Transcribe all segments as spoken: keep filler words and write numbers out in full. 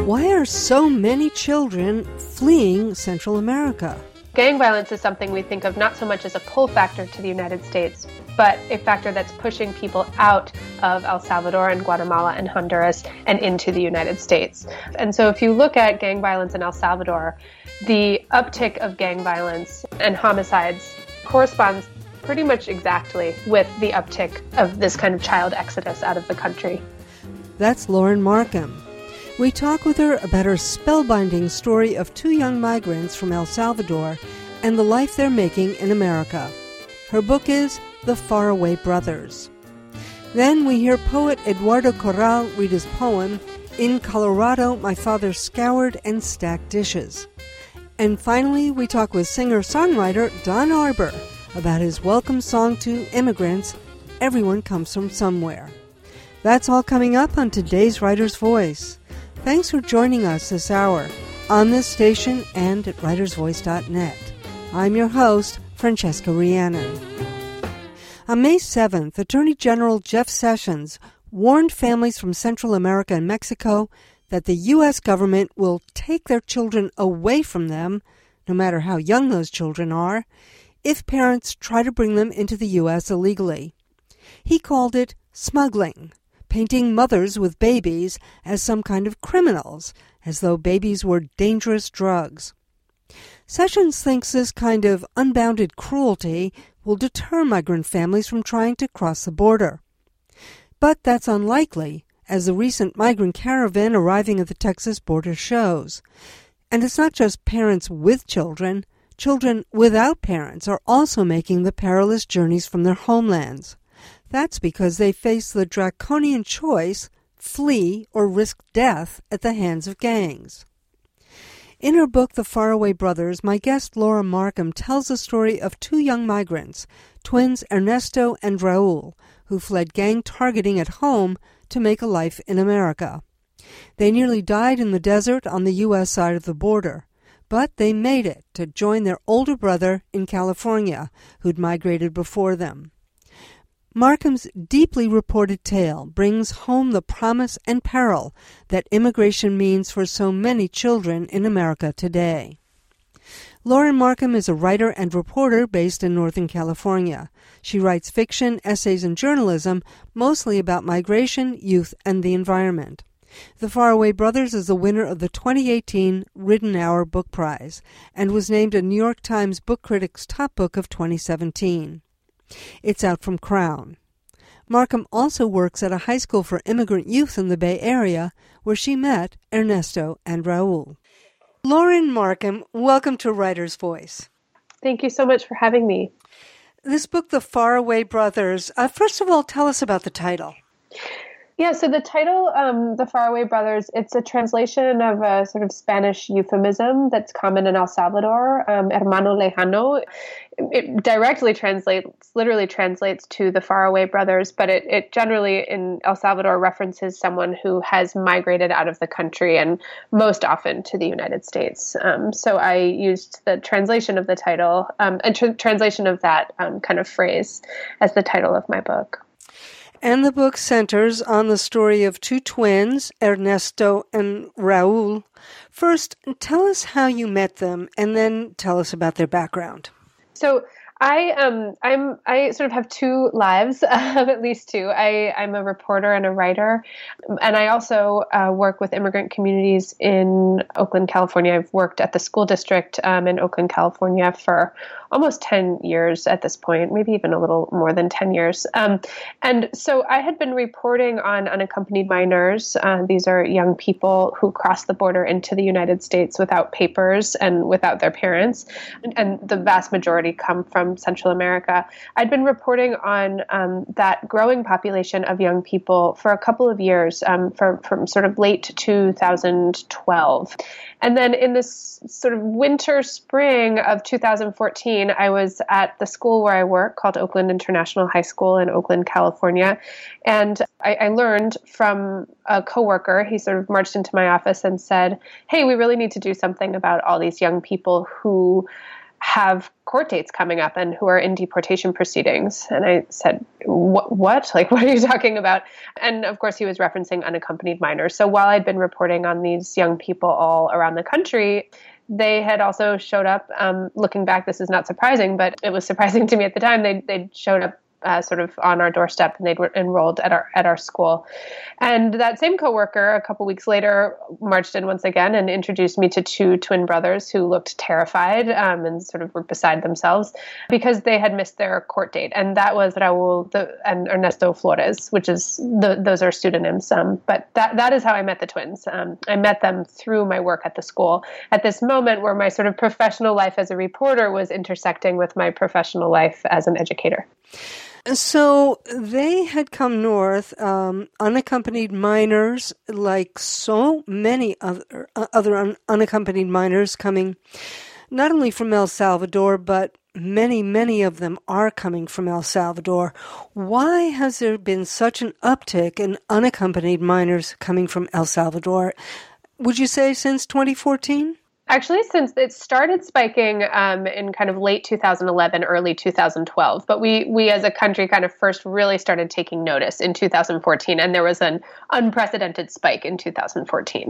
Why are so many children fleeing Central America? Gang violence is something we think of not so much as a pull factor to the United States, but a factor that's pushing people out of El Salvador and Guatemala and Honduras and into the United States. And so if you look at gang violence in El Salvador, the uptick of gang violence and homicides corresponds pretty much exactly with the uptick of this kind of child exodus out of the country. That's Lauren Markham. We talk with her about her spellbinding story of two young migrants from El Salvador and the life they're making in America. Her book is The Faraway Brothers. Then we hear poet Eduardo Corral read his poem, In Colorado, My Father Scoured and Stacked Dishes. And finally, we talk with singer-songwriter Don Arbour about his welcome song to immigrants, Everyone Comes From Somewhere. That's all coming up on today's Writer's Voice. Thanks for joining us this hour on this station and at writers voice dot net. I'm your host, Francesca Rhiannon. On May seventh, Attorney General Jeff Sessions warned families from Central America and Mexico that the U S government will take their children away from them, no matter how young those children are, if parents try to bring them into the U S illegally. He called it smuggling, painting mothers with babies as some kind of criminals, as though babies were dangerous drugs. Sessions thinks this kind of unbounded cruelty will deter migrant families from trying to cross the border. But that's unlikely, as the recent migrant caravan arriving at the Texas border shows. And it's not just parents with children. Children without parents are also making the perilous journeys from their homelands. That's because they face the draconian choice, flee or risk death at the hands of gangs. In her book, The Faraway Brothers, my guest Laura Markham tells the story of two young migrants, twins Ernesto and Raul, who fled gang targeting at home to make a life in America. They nearly died in the desert on the U S side of the border, but they made it to join their older brother in California, who'd migrated before them. Markham's deeply reported tale brings home the promise and peril that immigration means for so many children in America today. Lauren Markham is a writer and reporter based in Northern California. She writes fiction, essays, and journalism, mostly about migration, youth, and the environment. The Faraway Brothers is the winner of the twenty eighteen Ridenhour Book Prize and was named a New York Times Book Critic's Top Book of twenty seventeen. It's out from Crown. Markham also works at a high school for immigrant youth in the Bay Area, where she met Ernesto and Raul. Lauren Markham, welcome to Writer's Voice. Thank you so much for having me. This book, The Faraway Brothers, uh, first of all, tell us about the title. Yeah, so the title, um, The Faraway Brothers, it's a translation of a sort of Spanish euphemism that's common in El Salvador, um, hermano lejano. It directly translates, literally translates to the faraway brothers, but it, it generally in El Salvador references someone who has migrated out of the country and most often to the United States. Um, so I used the translation of the title, um, a tr- translation of that um, kind of phrase as the title of my book. And the book centers on the story of two twins, Ernesto and Raul. First, tell us how you met them, and then tell us about their background. So I um I'm I sort of have two lives, uh, at least two. I I'm a reporter and a writer, and I also uh, work with immigrant communities in Oakland, California. I've worked at the school district um, in Oakland, California for almost ten years at this point, maybe even a little more than ten years. Um, and so I had been reporting on unaccompanied minors. Uh, these are young people who cross the border into the United States without papers and without their parents. And, and the vast majority come from Central America. I'd been reporting on um, that growing population of young people for a couple of years, um, for, from sort of late two thousand twelve. And then in this sort of winter, spring of two thousand fourteen, I was at the school where I work called Oakland International High School in Oakland, California. And I, I learned from a coworker, he sort of marched into my office and said, hey, we really need to do something about all these young people who have court dates coming up and who are in deportation proceedings. And I said, what, what? Like, what are you talking about? And of course, he was referencing unaccompanied minors. So while I'd been reporting on these young people all around the country, they had also showed up. Um, looking back, this is not surprising, but it was surprising to me at the time. They they showed up Uh, sort of on our doorstep, and they'd were enrolled at our at our school. And that same coworker, a couple weeks later, marched in once again and introduced me to two twin brothers who looked terrified um, and sort of were beside themselves because they had missed their court date. And that was Raul the, and Ernesto Flores, which is the, those are pseudonyms. Um, but that that is how I met the twins. Um, I met them through my work at the school at this moment where my sort of professional life as a reporter was intersecting with my professional life as an educator. So they had come north, um, unaccompanied minors, like so many other, uh, other un- unaccompanied minors coming not only from El Salvador, but many, many of them are coming from El Salvador. Why has there been such an uptick in unaccompanied minors coming from El Salvador? Would you say since twenty fourteen? Actually, since it started spiking um, in kind of late two thousand eleven, early two thousand twelve, but we we as a country kind of first really started taking notice in two thousand fourteen, and there was an unprecedented spike in two thousand fourteen.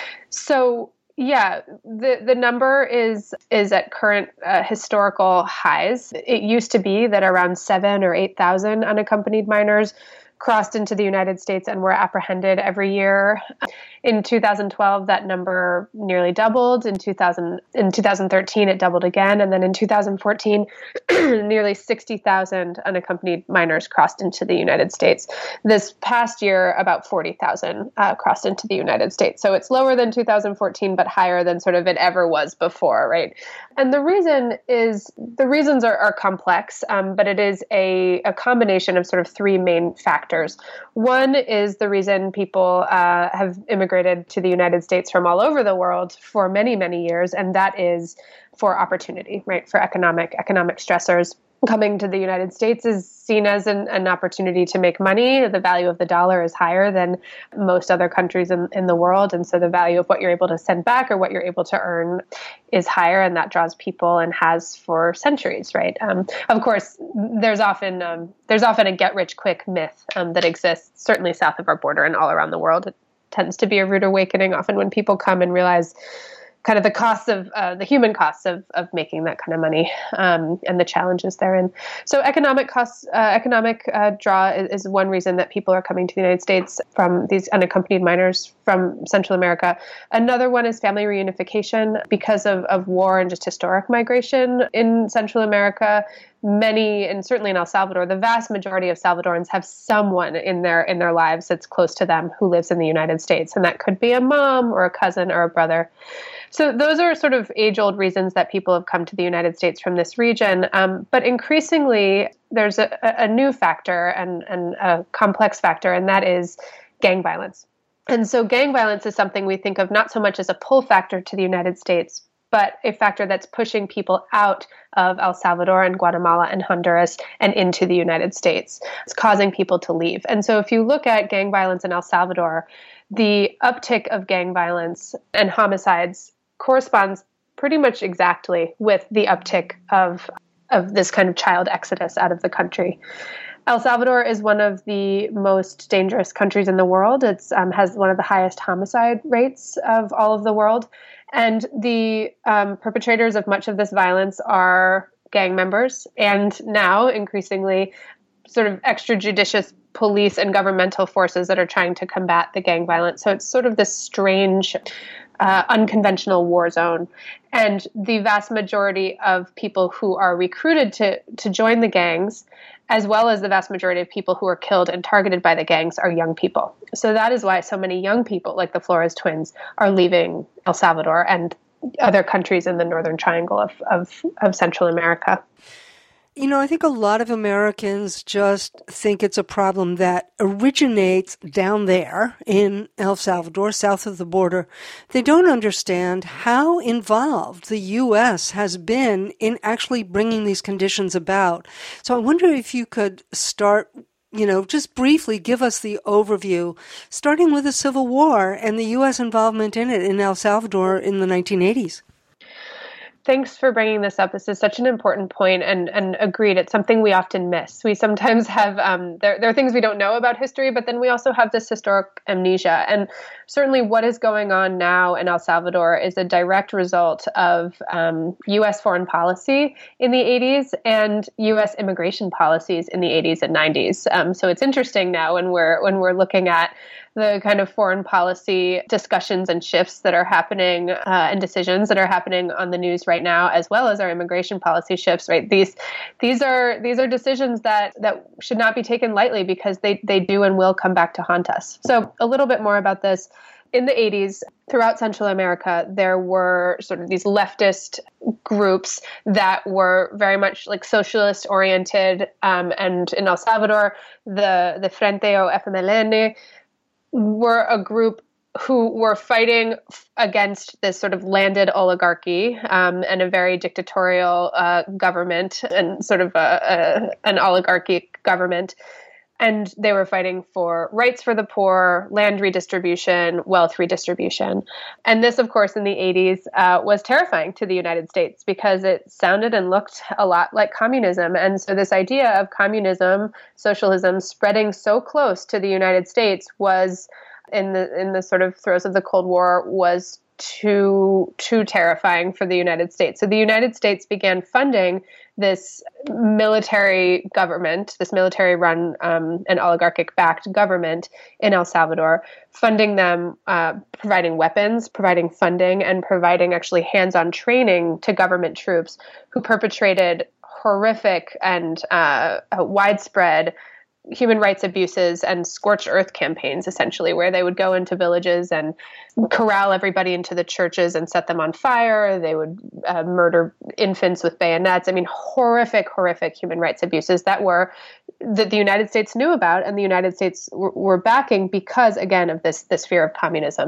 So yeah, the the number is is at current uh, historical highs. It used to be that around seven or eight thousand unaccompanied minors crossed into the United States and were apprehended every year. In two thousand twelve, that number nearly doubled. In two thousand, in two thousand thirteen, it doubled again. And then in two thousand fourteen, nearly sixty thousand unaccompanied minors crossed into the United States. This past year, about forty thousand uh, crossed into the United States. So it's lower than two thousand fourteen, but higher than sort of it ever was before, right? And the reason is, the reasons are, are complex, um, but it is a, a combination of sort of three main factors. One is the reason people uh, have immigrated to the United States from all over the world for many, many years, and that is for opportunity, right? For economic economic stressors. Coming to the United States is seen as an, an opportunity to make money. The value of the dollar is higher than most other countries in, in the world. And so the value of what you're able to send back or what you're able to earn is higher. And that draws people and has for centuries, right? Um, of course, there's often um, there's often a get-rich-quick myth um, that exists, certainly south of our border and all around the world. It tends to be a rude awakening often when people come and realize kind of the costs of uh, the human costs of of making that kind of money um, and the challenges therein. So economic costs, uh, economic uh, draw is, is one reason that people are coming to the United States from these unaccompanied minors from Central America. Another one is family reunification because of, of war and just historic migration in Central America. Many, and certainly in El Salvador, the vast majority of Salvadorans have someone in their in their lives that's close to them who lives in the United States. And that could be a mom or a cousin or a brother. So those are sort of age-old reasons that people have come to the United States from this region. Um, but increasingly, there's a, a new factor and, and a complex factor, and that is gang violence. And so gang violence is something we think of not so much as a pull factor to the United States, but a factor that's pushing people out of El Salvador and Guatemala and Honduras and into the United States. It's causing people to leave. And so if you look at gang violence in El Salvador, the uptick of gang violence and homicides corresponds pretty much exactly with the uptick of of this kind of child exodus out of the country. El Salvador is one of the most dangerous countries in the world. It um, has one of the highest homicide rates of all of the world. And the um, perpetrators of much of this violence are gang members, and now increasingly sort of extrajudicious police and governmental forces that are trying to combat the gang violence. So it's sort of this strange, uh, unconventional war zone. And the vast majority of people who are recruited to, to join the gangs, as well as the vast majority of people who are killed and targeted by the gangs, are young people. So that is why so many young people, like the Flores twins, are leaving El Salvador and other countries in the Northern Triangle of, of, of Central America. You know, I think a lot of Americans just think it's a problem that originates down there in El Salvador, south of the border. They don't understand how involved the U S has been in actually bringing these conditions about. So I wonder if you could start, you know, just briefly give us the overview, starting with the Civil War and the U S involvement in it in El Salvador in the nineteen eighties. Thanks for bringing this up. This is such an important point, and and agreed. It's something we often miss. We sometimes have um, there there are things we don't know about history, but then we also have this historic amnesia. And certainly, what is going on now in El Salvador is a direct result of um, U S foreign policy in the eighties and U S immigration policies in the eighties and nineties. Um, so it's interesting now when we're when we're looking at the kind of foreign policy discussions and shifts that are happening uh, and decisions that are happening on the news right now, as well as our immigration policy shifts. Right, these these are these are decisions that that should not be taken lightly, because they they do and will come back to haunt us. So a little bit more about this. In the eighties, throughout Central America, there were sort of these leftist groups that were very much like socialist oriented, um, and in El Salvador, the the Frente o F M L N were a group who were fighting against this sort of landed oligarchy um, and a very dictatorial uh, government, and sort of a, a, an oligarchy government. And they were fighting for rights for the poor, land redistribution, wealth redistribution. And this, of course, in the eighties uh, was terrifying to the United States, because it sounded and looked a lot like communism. And so this idea of communism, socialism spreading so close to the United States was, in the in the sort of throes of the Cold War, was too too terrifying for the United States. So the United States began funding this military government, this military-run um, and oligarchic-backed government in El Salvador, funding them, uh, providing weapons, providing funding, and providing actually hands-on training to government troops who perpetrated horrific and uh, widespread human rights abuses and scorched earth campaigns, essentially, where they would go into villages and corral everybody into the churches and set them on fire. They would uh, murder infants with bayonets. I mean, horrific, horrific human rights abuses that were that the United States knew about, and the United States w- were backing because, again, of this this fear of communism.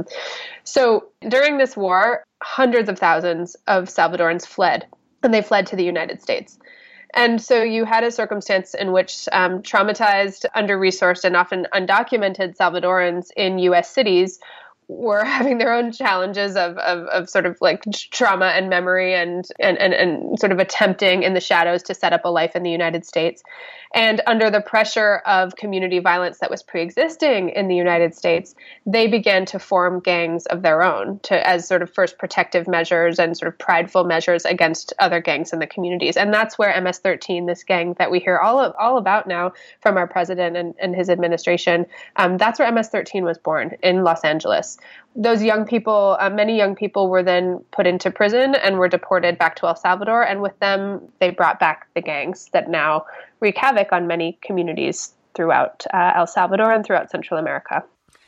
So during this war, hundreds of thousands of Salvadorans fled, and they fled to the United States. And so you had a circumstance in which um, traumatized, under-resourced, and often undocumented Salvadorans in U S cities were having their own challenges of, of, of sort of like trauma and memory and, and, and, and sort of attempting in the shadows to set up a life in the United States. And under the pressure of community violence that was pre-existing in the United States, they began to form gangs of their own to as sort of first protective measures and sort of prideful measures against other gangs in the communities. And that's where M S thirteen, this gang that we hear all of, all about now from our president and, and his administration, um, that's where M S thirteen was born, in Los Angeles. Those young people, uh, many young people were then put into prison and were deported back to El Salvador. And with them, they brought back the gangs that now wreak havoc on many communities throughout uh, El Salvador and throughout Central America.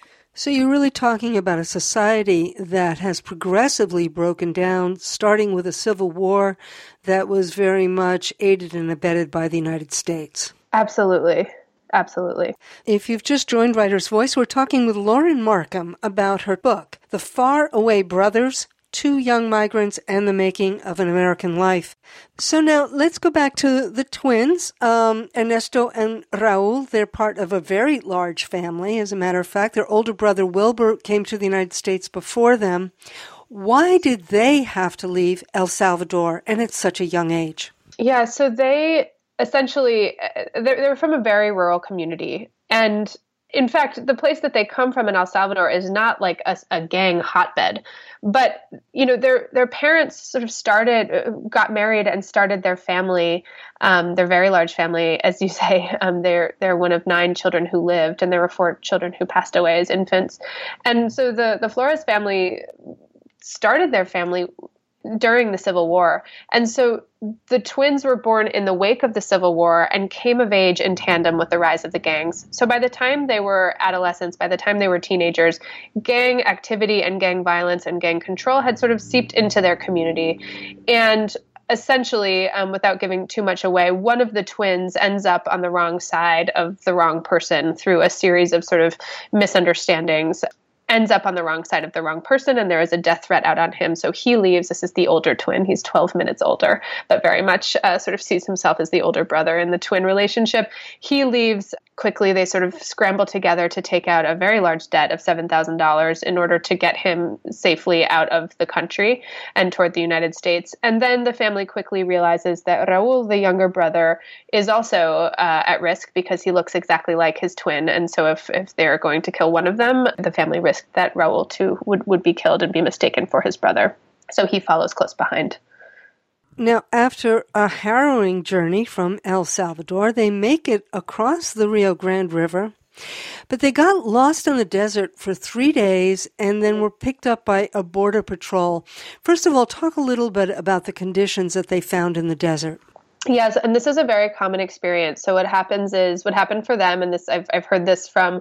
So you're really talking about a society that has progressively broken down, starting with a civil war that was very much aided and abetted by the United States. Absolutely. Absolutely. If you've just joined Writer's Voice, we're talking with Lauren Markham about her book, The Far Away Brothers, Two Young Migrants and the Making of an American Life. So now let's go back to the twins, um, Ernesto and Raul. They're part of a very large family. As a matter of fact, their older brother Wilbur came to the United States before them. Why did they have to leave El Salvador and at such a young age? Yeah, so they essentially, they were from a very rural community. And in fact, the place that they come from in El Salvador is not like a, a gang hotbed. But, you know, their their parents sort of started, got married and started their family, um, their very large family, as you say. Um, they're they're one of nine children who lived, and there were four children who passed away as infants. And so the, the Flores family started their family during the Civil War. And so the twins were born in the wake of the Civil War and came of age in tandem with the rise of the gangs. So by the time they were adolescents, by the time they were teenagers, gang activity and gang violence and gang control had sort of seeped into their community. And essentially, um, without giving too much away, one of the twins ends up on the wrong side of the wrong person through a series of sort of misunderstandings. Ends up on the wrong side of the wrong person, and there is a death threat out on him. So he leaves. This is the older twin. He's twelve minutes older, but very much uh, sort of sees himself as the older brother in the twin relationship. He leaves quickly they sort of scramble together to take out a very large debt of seven thousand dollars in order to get him safely out of the country and toward the United States. And then the family quickly realizes that Raul, the younger brother, is also uh, at risk because he looks exactly like his twin. And so if, if they're going to kill one of them, the family risked that Raul too would, would be killed and be mistaken for his brother. So he follows close behind. Now, after a harrowing journey from El Salvador, they make it across the Rio Grande River, but they got lost in the desert for three days and then were picked up by a border patrol. First of all, talk a little bit about the conditions that they found in the desert. Yes, and this is a very common experience. So what happens is, what happened for them, and this I've I've heard this from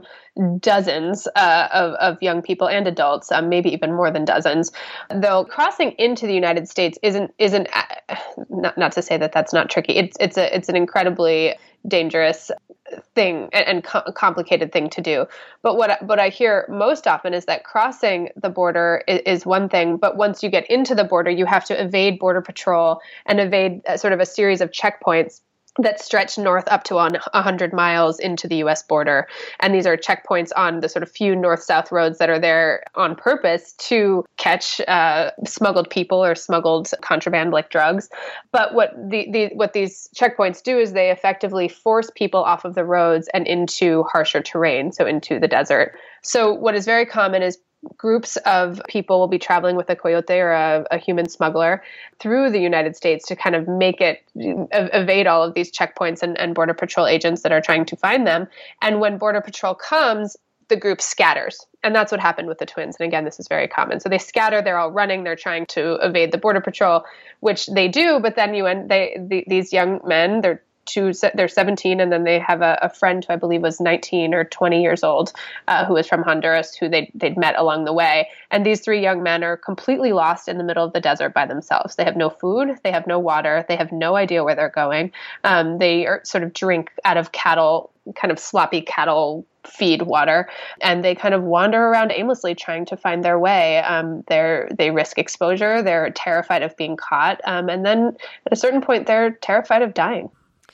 dozens uh, of of young people and adults, um, maybe even more than dozens. Though crossing into the United States isn't isn't uh, not not to say that that's not tricky. It's it's a it's an incredibly dangerous thing and, and co- complicated thing to do. But what what I hear most often is that crossing the border is, is one thing, but once you get into the border, you have to evade Border Patrol and evade uh, sort of a series of checkpoints that stretch north up to on one hundred miles into the U S border. And these are checkpoints on the sort of few north-south roads that are there on purpose to catch uh, smuggled people or smuggled contraband like drugs. But what the, the what these checkpoints do is they effectively force people off of the roads and into harsher terrain, so into the desert. So what is very common is groups of people will be traveling with a coyote or a, a human smuggler through the United States to kind of make it evade all of these checkpoints and, and Border Patrol agents that are trying to find them. And when Border Patrol comes, the group scatters. And that's what happened with the twins. And again, this is very common. So they scatter, they're all running, they're trying to evade the Border Patrol, which they do. But then you end, they, the, these young men, they're Two, they're seventeen, and then they have a, a friend who I believe was nineteen or twenty years old, uh, who was from Honduras, who they, they'd met along the way. And these three young men are completely lost in the middle of the desert by themselves. They have no food, they have no water, they have no idea where they're going. Um, they are, sort of drink out of cattle, kind of sloppy cattle feed water, and they kind of wander around aimlessly trying to find their way. Um, they're, they risk exposure, they're terrified of being caught, um, and then at a certain point, they're terrified of dying.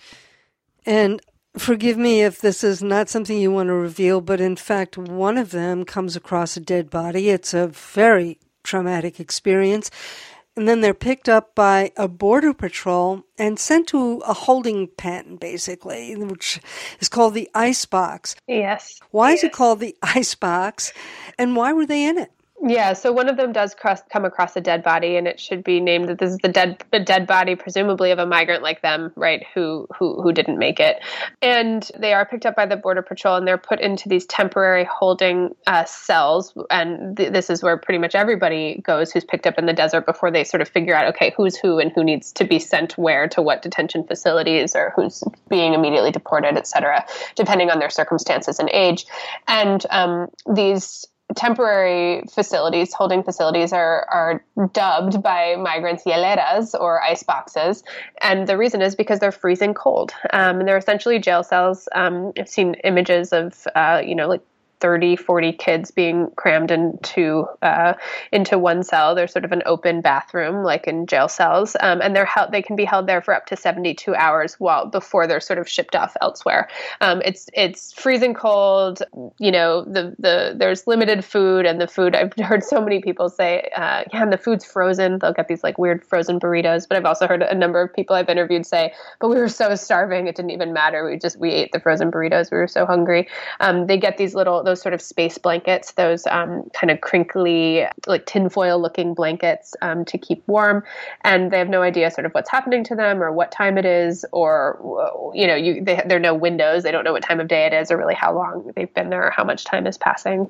And forgive me if this is not something you want to reveal, but in fact, one of them comes across a dead body. It's a very traumatic experience. And then they're picked up by a border patrol and sent to a holding pen, basically, which is called the ice box. Yes. Why yes. is it called the ice box? And why were they in it? Yeah, so one of them does cross, come across a dead body, and it should be named that this is the dead the dead body, presumably of a migrant like them, right, who who who didn't make it. And they are picked up by the Border Patrol, and they're put into these temporary holding uh, cells. And th- this is where pretty much everybody goes who's picked up in the desert before they sort of figure out, okay, who's who and who needs to be sent where to what detention facilities or who's being immediately deported, et cetera, depending on their circumstances and age. And um, these temporary facilities, holding facilities, are are dubbed by migrants hieleras, or ice boxes. And the reason is because they're freezing cold. Um, and they're essentially jail cells. Um, I've seen images of, uh, you know, like thirty, forty kids being crammed into uh, into one cell. There's sort of an open bathroom, like in jail cells, um, and they're held, they can be held there for up to seventy-two hours while before they're sort of shipped off elsewhere. Um, it's it's freezing cold. You know, the the there's limited food, and the food, I've heard so many people say, uh, yeah, and the food's frozen. They'll get these like weird frozen burritos. But I've also heard a number of people I've interviewed say, but we were so starving, it didn't even matter. We just we ate the frozen burritos. We were so hungry. Um, they get these little those sort of space blankets, those um, kind of crinkly, like tinfoil looking blankets um, to keep warm. And they have no idea sort of what's happening to them or what time it is, or, you know, you, they, there are no windows. They don't know what time of day it is or really how long they've been there or how much time is passing.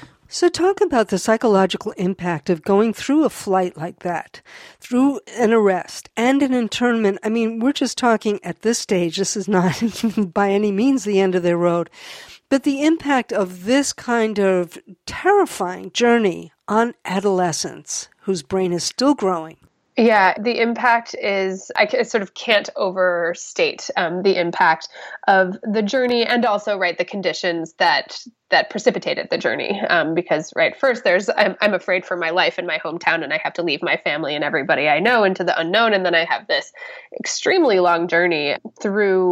So talk about the psychological impact of going through a flight like that, through an arrest and an internment. I mean, we're just talking at this stage, this is not by any means the end of their road, but the impact of this kind of terrifying journey on adolescents whose brain is still growing. Yeah, the impact is, I sort of can't overstate um, the impact of the journey, and also, right, the conditions that that precipitated the journey. Um, because, right, first there's, I'm, I'm afraid for my life in my hometown, and I have to leave my family and everybody I know into the unknown. And then I have this extremely long journey through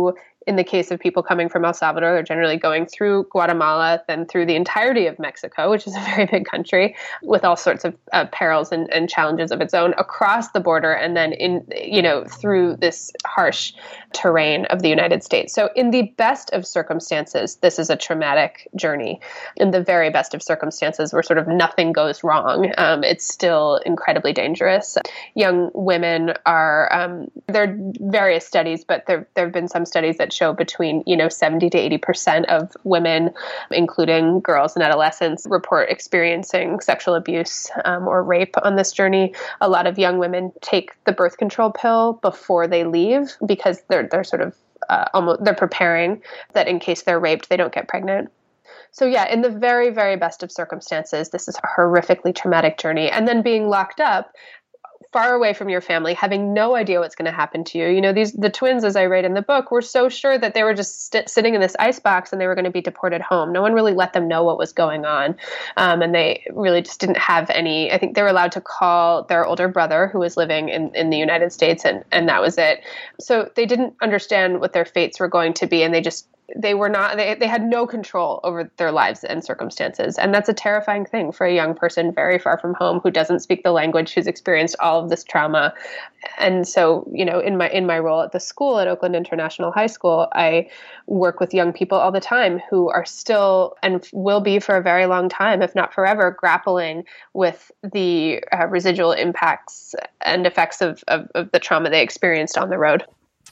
in the case of people coming from El Salvador, they're generally going through Guatemala, then through the entirety of Mexico, which is a very big country with all sorts of uh, perils and, and challenges of its own, across the border, and then in, you know, through this harsh terrain of the United States. So in the best of circumstances, this is a traumatic journey. In the very best of circumstances, where sort of nothing goes wrong, um, it's still incredibly dangerous. Young women are, um, there are various studies, but there there have been some studies that show between, you know, seventy to eighty percent of women, including girls and adolescents, report experiencing sexual abuse um, or rape on this journey. A lot of young women take the birth control pill before they leave because they're they're sort of uh, almost they're preparing that in case they're raped, they don't get pregnant. So yeah, in the very, very best of circumstances, this is a horrifically traumatic journey. And then being locked up far away from your family, having no idea what's going to happen to you. You know, these the twins, as I write in the book, were so sure that they were just st- sitting in this icebox and they were going to be deported home. No one really let them know what was going on. Um, and they really just didn't have any, I think they were allowed to call their older brother who was living in, in the United States, and, and that was it. So they didn't understand what their fates were going to be, and they just They were not, they, they had no control over their lives and circumstances. And that's a terrifying thing for a young person very far from home who doesn't speak the language, who's experienced all of this trauma. And so, you know, in my, in my role at the school at Oakland International High School, I work with young people all the time who are still and will be for a very long time, if not forever, grappling with the uh, residual impacts and effects of, of, of the trauma they experienced on the road.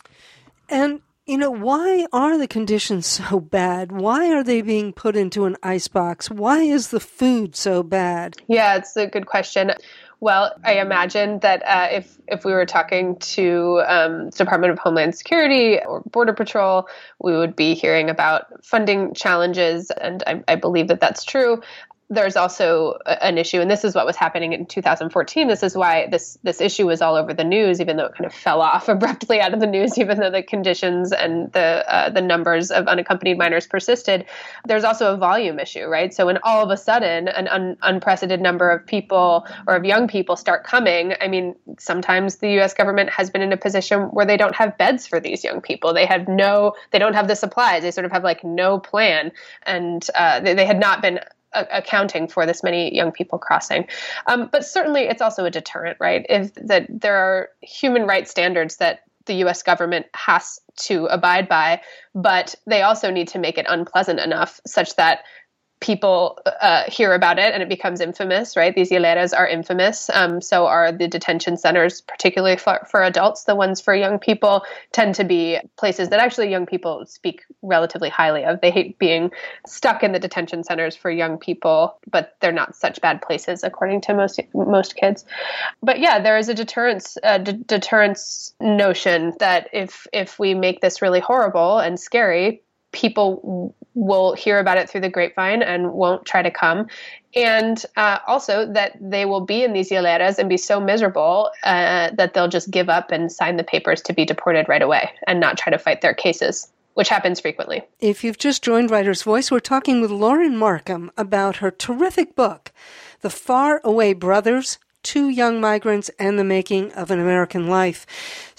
And you know, why are the conditions so bad? Why are they being put into an icebox? Why is the food so bad? Yeah, it's a good question. Well, I imagine that uh, if if we were talking to um, Department of Homeland Security or Border Patrol, we would be hearing about funding challenges, and I, I believe that that's true. There's also an issue, and this is what was happening in two thousand fourteen. This is why this this issue was all over the news, even though it kind of fell off abruptly out of the news, even though the conditions and the uh, the numbers of unaccompanied minors persisted. There's also a volume issue, right? So when all of a sudden an un- unprecedented number of people or of young people start coming, I mean, sometimes the U S government has been in a position where they don't have beds for these young people. They have no, they don't have the supplies. They sort of have like no plan, and uh, they, they had not been accounting for this many young people crossing. Um, but certainly it's also a deterrent, right? If that there are human rights standards that the U S government has to abide by, but they also need to make it unpleasant enough such that people uh, hear about it and it becomes infamous, right? These hieleras are infamous. Um, so are the detention centers, particularly for, for adults. The ones for young people tend to be places that actually young people speak relatively highly of. They hate being stuck in the detention centers for young people, but they're not such bad places according to most most kids. But yeah, there is a deterrence a d- deterrence notion that if if we make this really horrible and scary, people will hear about it through the grapevine and won't try to come. And uh, also that they will be in these hieleras and be so miserable uh, that they'll just give up and sign the papers to be deported right away and not try to fight their cases, which happens frequently. If you've just joined Writer's Voice, we're talking with Lauren Markham about her terrific book, The Far Away Brothers, Two Young Migrants and the Making of an American Life.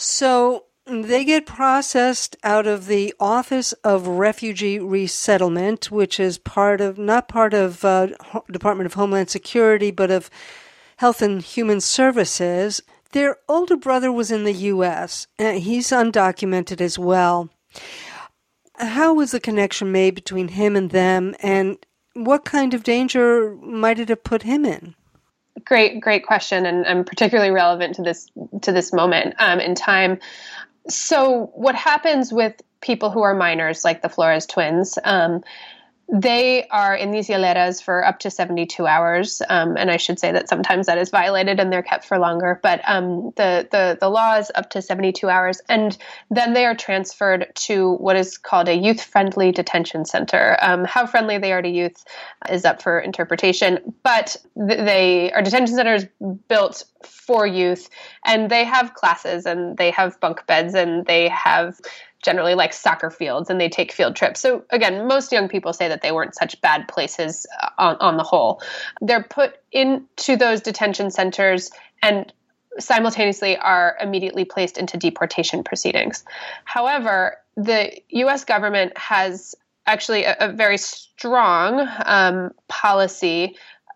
So they get processed out of the Office of Refugee Resettlement, which is part of, not part of uh, Department of Homeland Security, but of Health and Human Services. Their older brother was in the U S, and he's undocumented as well. How was the connection made between him and them, and what kind of danger might it have put him in? Great, great question, and, and particularly relevant to this to this moment um, in time. So what happens with people who are minors, like the Flores twins, um, they are in these hieleras for up to seventy-two hours. Um, and I should say that sometimes that is violated and they're kept for longer. But um, the, the, the law is up to seventy-two hours. And then they are transferred to what is called a youth-friendly detention center. Um, how friendly they are to youth is up for interpretation. But th- they are detention centers built for youth, and they have classes and they have bunk beds and they have generally like soccer fields, and they take field trips. So again, most young people say that they weren't such bad places uh, on, on the whole. They're put into those detention centers and simultaneously are immediately placed into deportation proceedings. However, the U S government has actually a, a very strong um, policy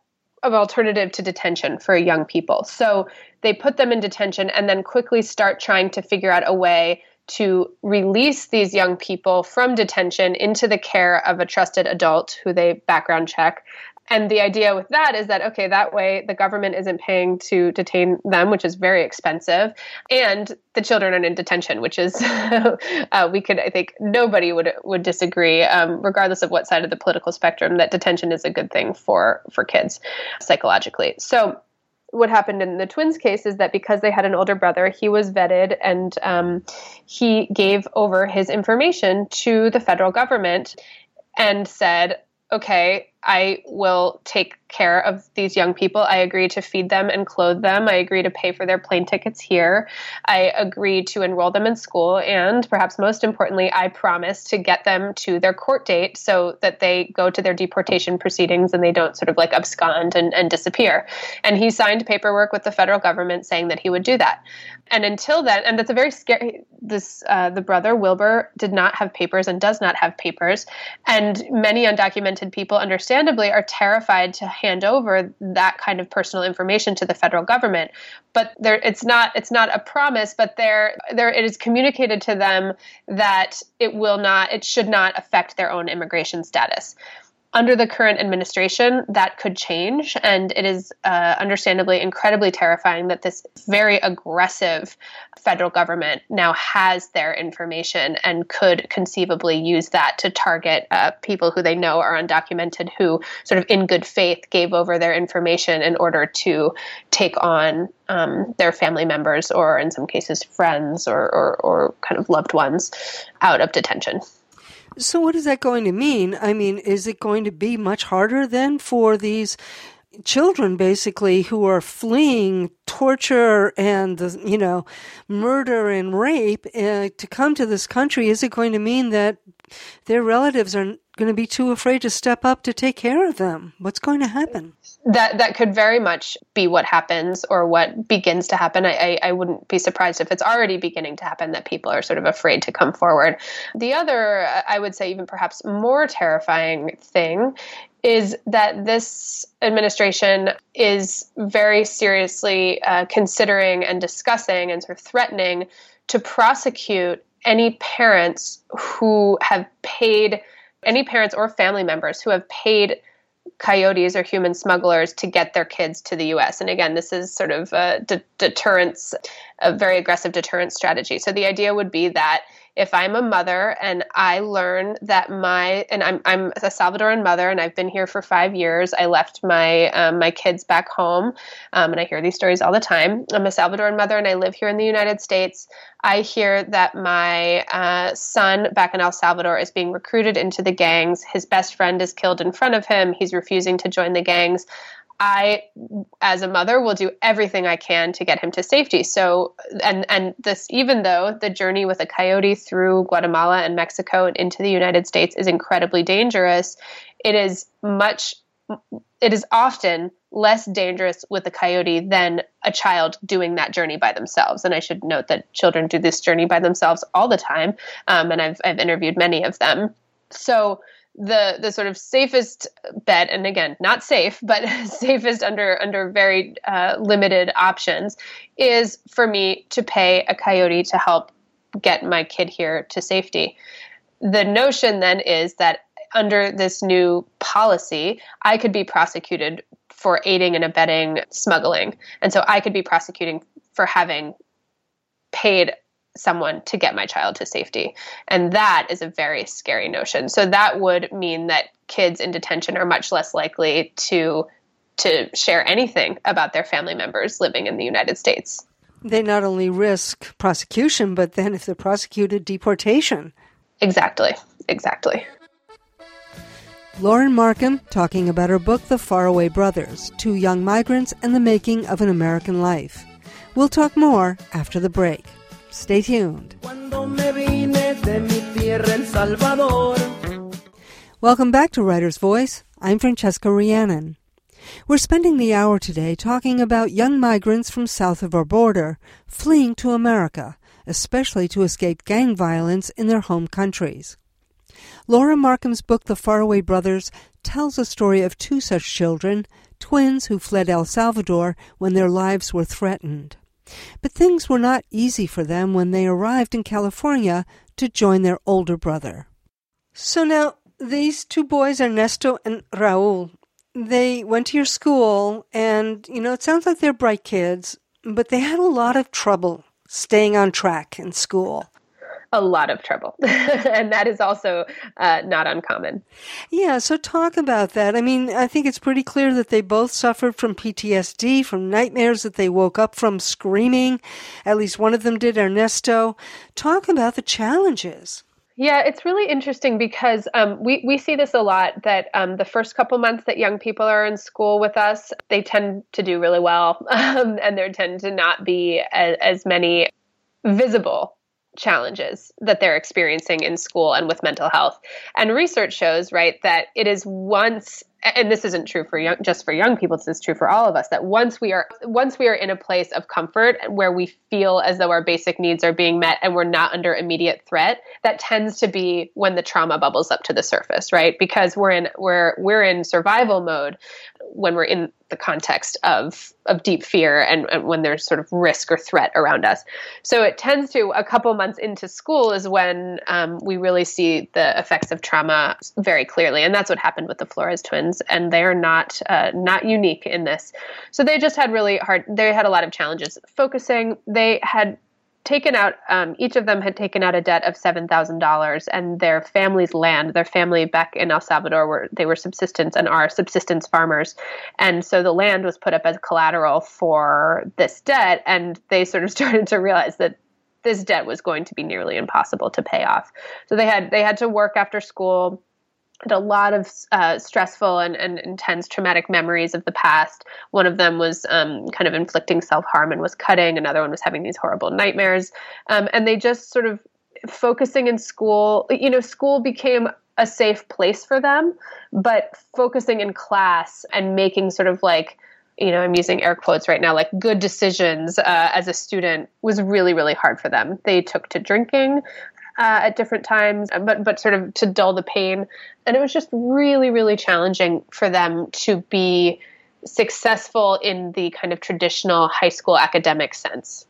of alternative to detention for young people. So they put them in detention and then quickly start trying to figure out a way to release these young people from detention into the care of a trusted adult who they background check. And the idea with that is that, okay, that way the government isn't paying to detain them, which is very expensive, and the children are in detention, which is, uh, we could, I think, nobody would would disagree, um, regardless of what side of the political spectrum, that detention is a good thing for, for kids psychologically. So what happened in the twins' case is that because they had an older brother, he was vetted and um, he gave over his information to the federal government and said, okay, I will take care of these young people. I agree to feed them and clothe them. I agree to pay for their plane tickets here. I agree to enroll them in school. And perhaps most importantly, I promise to get them to their court date so that they go to their deportation proceedings and they don't sort of like abscond and, and disappear. And he signed paperwork with the federal government saying that he would do that. And until then, and that's a very scary, this, uh, the brother, Wilbur, did not have papers and does not have papers. And many undocumented people, understandably, are terrified to hand over that kind of personal information to the federal government. But there, it's not, it's not a promise, but there, there, it is communicated to them that it will not, it should not affect their own immigration status. Under the current administration, that could change, and it is uh, understandably incredibly terrifying that this very aggressive federal government now has their information and could conceivably use that to target uh, people who they know are undocumented, who sort of in good faith gave over their information in order to take on um, their family members or, in some cases, friends or, or, or kind of loved ones out of detention. So what is that going to mean? I mean, is it going to be much harder then for these children, basically, who are fleeing torture and, you know, murder and rape uh, to come to this country? Is it going to mean that their relatives are going to be too afraid to step up to take care of them? What's going to happen? That that could very much be what happens or what begins to happen. I, I, I wouldn't be surprised if it's already beginning to happen, that people are sort of afraid to come forward. The other, I would say even perhaps more terrifying thing is that this administration is very seriously uh, considering and discussing and sort of threatening to prosecute any parents who have paid, any parents or family members who have paid coyotes or human smugglers to get their kids to the U S. And again, this is sort of a de- deterrence, a very aggressive deterrence strategy. So the idea would be that if I'm a mother and I learn that my, and I'm I'm a Salvadoran mother and I've been here for five years, I left my um, my kids back home, um, and I hear these stories all the time. I'm a Salvadoran mother and I live here in the United States. I hear that my uh, son back in El Salvador is being recruited into the gangs. His best friend is killed in front of him. He's refusing to join the gangs. I, as a mother, will do everything I can to get him to safety. So, and and this, even though the journey with a coyote through Guatemala and Mexico and into the United States is incredibly dangerous, it is much, it is often less dangerous with a coyote than a child doing that journey by themselves. And I should note that children do this journey by themselves all the time, um, and I've I've interviewed many of them. So. The the sort of safest bet, and again, not safe, but safest under under very uh, limited options, is for me to pay a coyote to help get my kid here to safety. The notion then is that under this new policy, I could be prosecuted for aiding and abetting smuggling. And so I could be prosecuting for having paid someone to get my child to safety. And that is a very scary notion. So that would mean that kids in detention are much less likely to to share anything about their family members living in the United States. They not only risk prosecution, but then if they're prosecuted, deportation. Exactly. Exactly. Lauren Markham talking about her book, The Faraway Brothers, Two Young Migrants and the Making of an American Life. We'll talk more after the break. Stay tuned. Welcome back to Writer's Voice. I'm Francesca Rhiannon. We're spending the hour today talking about young migrants from south of our border fleeing to America especially to escape gang violence in their home countries. Laura Markham's book, The Faraway Brothers, tells a story of two such children, twins who fled El Salvador when their lives were threatened. But things were not easy for them when they arrived in California to join their older brother. So now, these two boys, Ernesto and Raul, they went to your school, and, you know, it sounds like they're bright kids, but they had a lot of trouble staying on track in school. A lot of trouble. And that is also uh, not uncommon. Yeah, so talk about that. I mean, I think it's pretty clear that they both suffered from P T S D, from nightmares that they woke up from screaming. At least one of them did, Ernesto. Talk about the challenges. Yeah, it's really interesting because um, we, we see this a lot, that um, the first couple months that young people are in school with us, they tend to do really well. Um, and there tend to not be as, as many visible challenges that they're experiencing in school and with mental health. And research shows, right, that it is once, and this isn't true for young, just for young people, this is true for all of us, that once we are once we are in a place of comfort where we feel as though our basic needs are being met and we're not under immediate threat, that tends to be when the trauma bubbles up to the surface, right? Because we're in we're we're in survival mode when we're in the context of of deep fear and, and when there's sort of risk or threat around us. So it tends to, a couple months into school is when um, we really see the effects of trauma very clearly. And that's what happened with the Flores twins. And they're not uh, not unique in this. So they just had really hard, they had a lot of challenges focusing. They had taken out, um, each of them had taken out a debt of seven thousand dollars, and their family's land, their family back in El Salvador, were they were subsistence and are subsistence farmers. And so the land was put up as collateral for this debt, and they sort of started to realize that this debt was going to be nearly impossible to pay off. So they had they had to work after school. Had a lot of uh, stressful and, and intense traumatic memories of the past. One of them was um, kind of inflicting self-harm and was cutting. Another one was having these horrible nightmares. Um, and they just sort of focusing in school, you know, school became a safe place for them, but focusing in class and making sort of like, you know, I'm using air quotes right now, like good decisions uh, as a student was really, really hard for them. They took to drinking Uh, at different times, but but sort of to dull the pain. And it was just really, really challenging for them to be successful in the kind of traditional high school academic sense.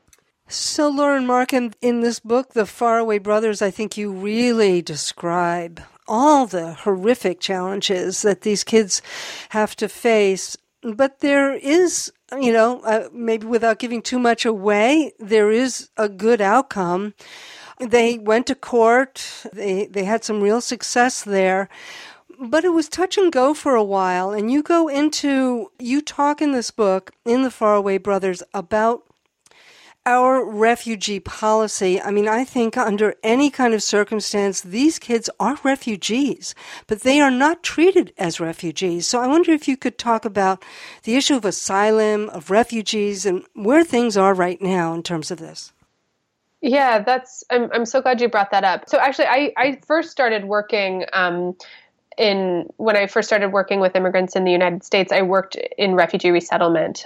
So, Lauren Markham, in this book, The Faraway Brothers, I think you really describe all the horrific challenges that these kids have to face. But there is, you know, uh, maybe without giving too much away, there is a good outcome. They went to court. They they had some real success there. But it was touch and go for a while. And you go into, you talk in this book, in The Faraway Brothers, about our refugee policy. I mean, I think under any kind of circumstance, these kids are refugees, but they are not treated as refugees. So I wonder if you could talk about the issue of asylum, of refugees, and where things are right now in terms of this. Yeah, that's, I'm I'm so glad you brought that up. So actually, I, I first started working um, in, when I first started working with immigrants in the United States, I worked in refugee resettlement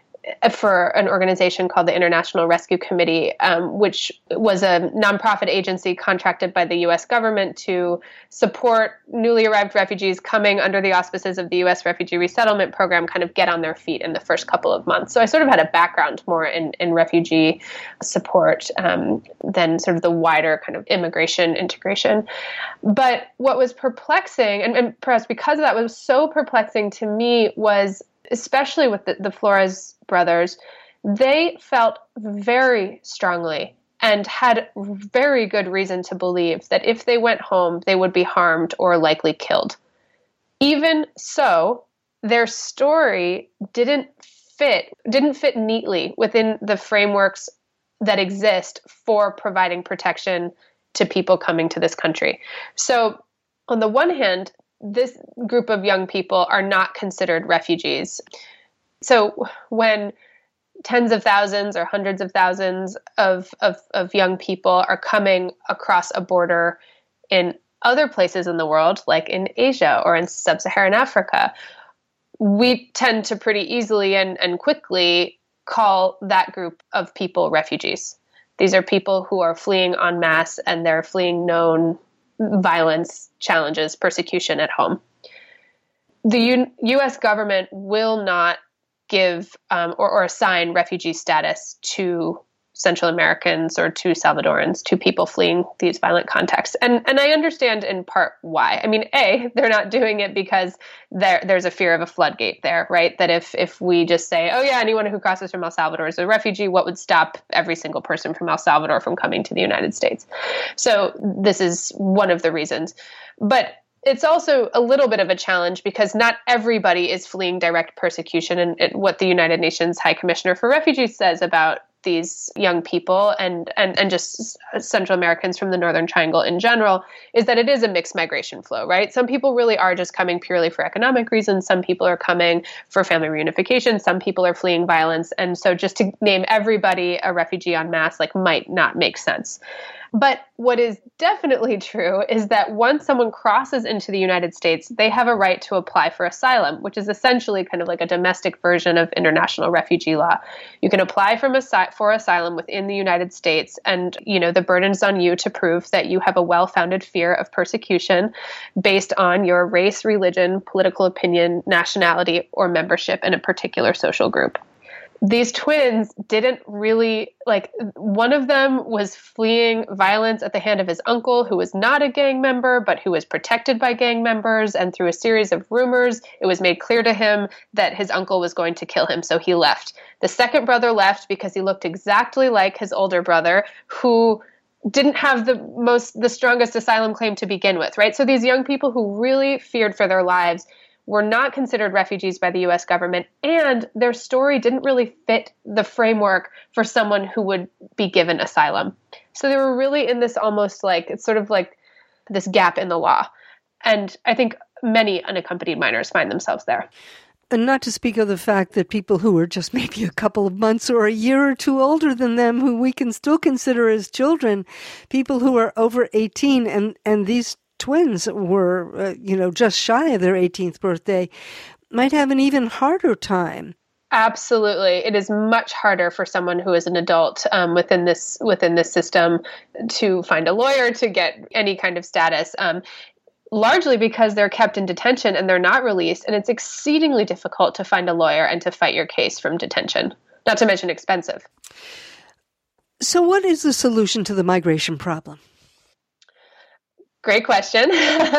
for an organization called the International Rescue Committee, um, which was a nonprofit agency contracted by the U S government to support newly arrived refugees coming under the auspices of the U S Refugee Resettlement Program kind of get on their feet in the first couple of months. So I sort of had a background more in, in refugee support um, than sort of the wider kind of immigration integration. But what was perplexing, and, and perhaps because of that, what was so perplexing to me was, especially with the, the Flores brothers, they felt very strongly and had very good reason to believe that if they went home, they would be harmed or likely killed. Even so, their story didn't fit, didn't fit neatly within the frameworks that exist for providing protection to people coming to this country. So on the one hand, this group of young people are not considered refugees. So when tens of thousands or hundreds of thousands of, of, of young people are coming across a border in other places in the world, like in Asia or in sub-Saharan Africa, we tend to pretty easily and, and quickly call that group of people refugees. These are people who are fleeing en masse, and they're fleeing known violence, challenges, persecution at home. The U- U.S. government will not give um, or, or assign refugee status to Central Americans or to Salvadorans, to people fleeing these violent contexts. And and I understand in part why. I mean, A, they're not doing it because there there's a fear of a floodgate there, right? That if if we just say, oh yeah, anyone who crosses from El Salvador is a refugee, what would stop every single person from El Salvador from coming to the United States? So this is one of the reasons. But it's also a little bit of a challenge because not everybody is fleeing direct persecution. And it, what the United Nations High Commissioner for Refugees says about these young people and, and, and just Central Americans from the Northern Triangle in general is that it is a mixed migration flow, right? Some people really are just coming purely for economic reasons. Some people are coming for family reunification. Some people are fleeing violence. And so just to name everybody a refugee en masse, like, might not make sense. But what is definitely true is that once someone crosses into the United States, they have a right to apply for asylum, which is essentially kind of like a domestic version of international refugee law. You can apply from asi- for asylum within the United States, and you know the burden's on you to prove that you have a well-founded fear of persecution based on your race, religion, political opinion, nationality, or membership in a particular social group. These twins didn't really, like, one of them was fleeing violence at the hand of his uncle, who was not a gang member, but who was protected by gang members. And through a series of rumors, it was made clear to him that his uncle was going to kill him. So he left. The second brother left because he looked exactly like his older brother, who didn't have the most, the strongest asylum claim to begin with, right? So these young people who really feared for their lives were not considered refugees by the U S government, and their story didn't really fit the framework for someone who would be given asylum. So they were really in this almost like, it's sort of like this gap in the law. And I think many unaccompanied minors find themselves there. And not to speak of the fact that people who are just maybe a couple of months or a year or two older than them, who we can still consider as children, people who are over eighteen, and, and these twins were, uh, you know, just shy of their eighteenth birthday, might have an even harder time. Absolutely. It is much harder for someone who is an adult um, within this within this system to find a lawyer, to get any kind of status, um, largely because they're kept in detention and they're not released. And it's exceedingly difficult to find a lawyer and to fight your case from detention, not to mention expensive. So what is the solution to the migration problem? Great question,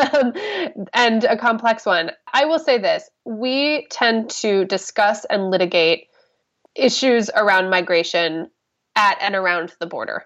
and a complex one. I will say this. We tend to discuss and litigate issues around migration at and around the border.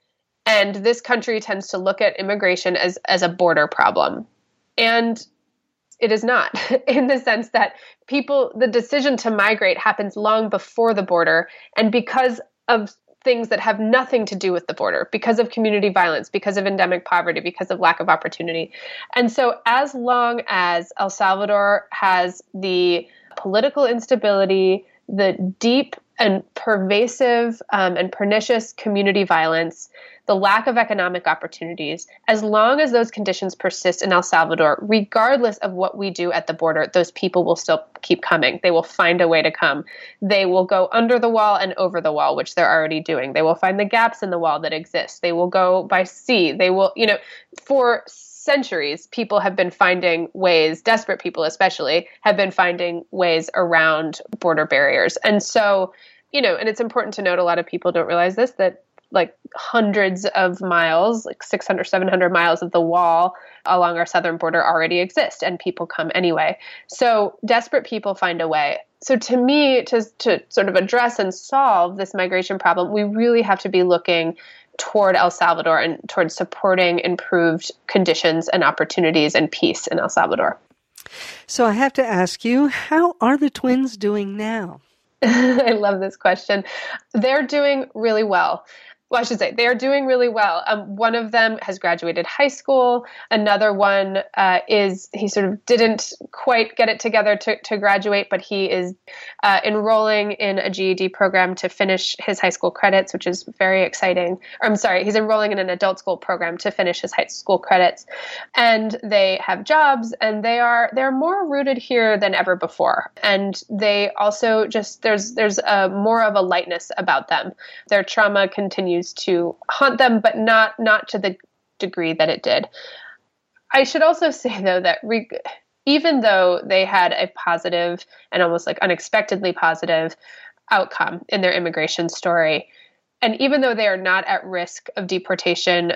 And this country tends to look at immigration as, as a border problem. And it is not, in the sense that people, the decision to migrate happens long before the border. And because of things that have nothing to do with the border, because of community violence, because of endemic poverty, because of lack of opportunity. And so as long as El Salvador has the political instability, the deep and pervasive um, and pernicious community violence, the lack of economic opportunities, as long as those conditions persist in El Salvador, regardless of what we do at the border, those people will still keep coming. They will find a way to come. They will go under the wall and over the wall, which they're already doing. They will find the gaps in the wall that exist. They will go by sea. They will, you know, for centuries, people have been finding ways, desperate people especially, have been finding ways around border barriers. And so, you know, and it's important to note, a lot of people don't realize this, that like hundreds of miles, like six hundred, seven hundred miles of the wall along our southern border already exist, and people come anyway. So desperate people find a way. So to me, to, to sort of address and solve this migration problem, we really have to be looking toward El Salvador and toward supporting improved conditions and opportunities and peace in El Salvador. So I have to ask you, how are the twins doing now? I love this question. They're doing really well. Well, I should say they are doing really well. Um, one of them has graduated high school. Another one uh, is, he sort of didn't quite get it together to, to graduate, but he is uh, enrolling in a G E D program to finish his high school credits, which is very exciting. Or, I'm sorry, he's enrolling in an adult school program to finish his high school credits. And they have jobs, and they are they're more rooted here than ever before. And they also just, there's there's a, more of a lightness about them. Their trauma continues continues to haunt them, but not not to the degree that it did. I should also say, though, that re- even though they had a positive and almost like unexpectedly positive outcome in their immigration story, and even though they are not at risk of deportation,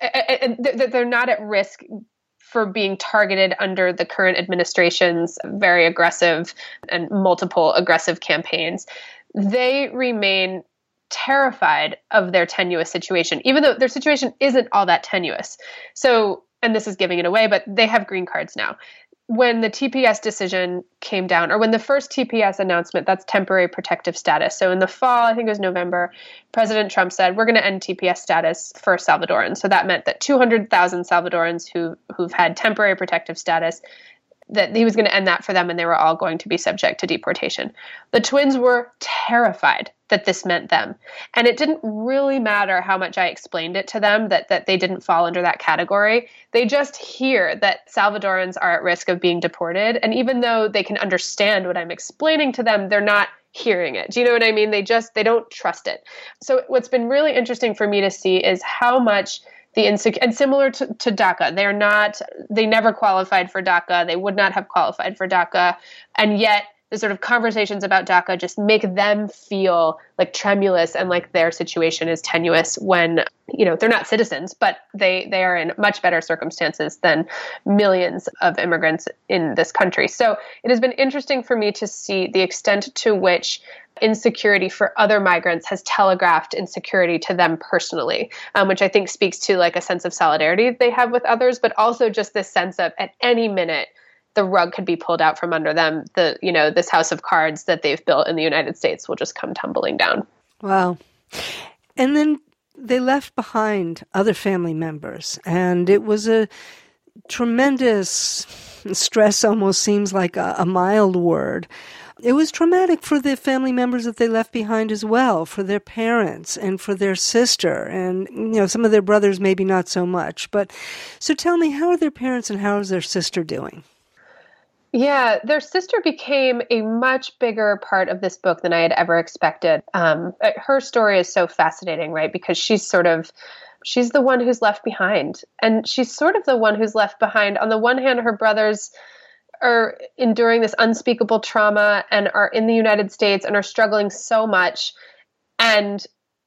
they're not at risk for being targeted under the current administration's very aggressive and multiple aggressive campaigns, they remain terrified of their tenuous situation, even though their situation isn't all that tenuous. So, and this is giving it away, but they have green cards now. When the T P S decision came down, or when the first T P S announcement, that's temporary protective status. So in the fall, I think it was November, President Trump said, we're going to end T P S status for Salvadorans. So that meant that two hundred thousand Salvadorans who, who've had temporary protective status, that he was going to end that for them and they were all going to be subject to deportation. The twins were terrified that this meant them. And it didn't really matter how much I explained it to them that, that they didn't fall under that category. They just hear that Salvadorans are at risk of being deported. And even though they can understand what I'm explaining to them, they're not hearing it. Do you know what I mean? They just, they don't trust it. So what's been really interesting for me to see is how much the insecure, and similar to, to DACA, they're not, they never qualified for DACA. They would not have qualified for DACA. And yet the sort of conversations about DACA just make them feel like tremulous and like their situation is tenuous when, you know, they're not citizens, but they, they are in much better circumstances than millions of immigrants in this country. So it has been interesting for me to see the extent to which insecurity for other migrants has telegraphed insecurity to them personally, um, which I think speaks to like a sense of solidarity they have with others, but also just this sense of at any minute, the rug could be pulled out from under them. The, you know, this house of cards that they've built in the United States will just come tumbling down. Wow. And then they left behind other family members, and it was a tremendous stress, almost seems like a, a mild word. It was traumatic for the family members that they left behind as well, for their parents and for their sister, and, you know, some of their brothers maybe not so much. But so tell me, how are their parents and how is their sister doing? Yeah, their sister became a much bigger part of this book than I had ever expected. Um, her story is so fascinating, right? Because she's sort of, she's the one who's left behind. And she's sort of the one who's left behind. On the one hand, her brothers are enduring this unspeakable trauma and are in the United States and are struggling so much. And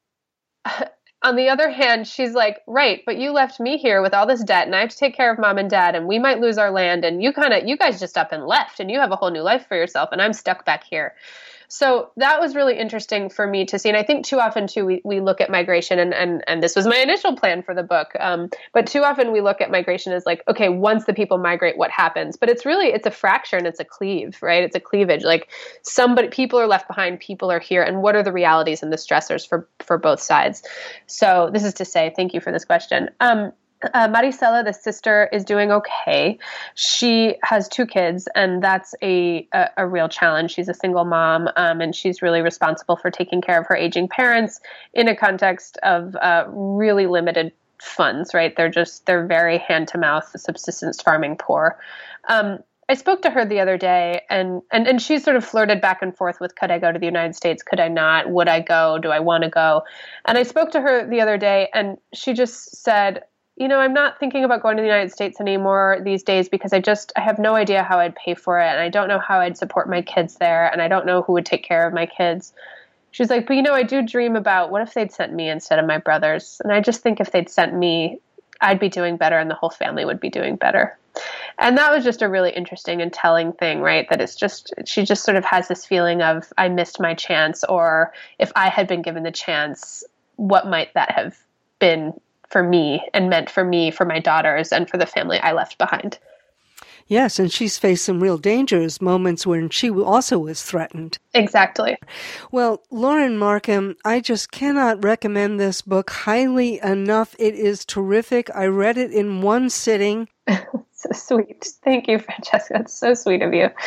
on the other hand, she's like, right, but you left me here with all this debt and I have to take care of mom and dad and we might lose our land and you kind of, you guys just up and left and you have a whole new life for yourself and I'm stuck back here. So that was really interesting for me to see. And I think too often too, we, we look at migration and, and, and this was my initial plan for the book. Um, but too often we look at migration as like, okay, once the people migrate, what happens? But it's really, it's a fracture and it's a cleave, right? It's a cleavage. Like somebody, people are left behind, people are here. And what are the realities and the stressors for, for both sides? So this is to say, thank you for this question. Um, Uh, Maricela, the sister, is doing okay. She has two kids, and that's a, a, a real challenge. She's a single mom, um, and she's really responsible for taking care of her aging parents in a context of uh, really limited funds, right? They're just, they're very hand-to-mouth, subsistence farming poor. Um, I spoke to her the other day, and, and, and she sort of flirted back and forth with, could I go to the United States? Could I not? Would I go? Do I want to go? And I spoke to her the other day, and she just said, you know, I'm not thinking about going to the United States anymore these days because I just, I have no idea how I'd pay for it. And I don't know how I'd support my kids there. And I don't know who would take care of my kids. She's like, but you know, I do dream about what if they'd sent me instead of my brothers? And I just think if they'd sent me, I'd be doing better and the whole family would be doing better. And that was just a really interesting and telling thing, right? That it's just, she just sort of has this feeling of, I missed my chance, or if I had been given the chance, what might that have been for me and meant for me, for my daughters, and for the family I left behind. Yes, and she's faced some real dangers, moments when she also was threatened. Exactly. Well, Lauren Markham, I just cannot recommend this book highly enough. It is terrific. I read it in one sitting. So sweet. Thank you, Francesca. It's so sweet of you.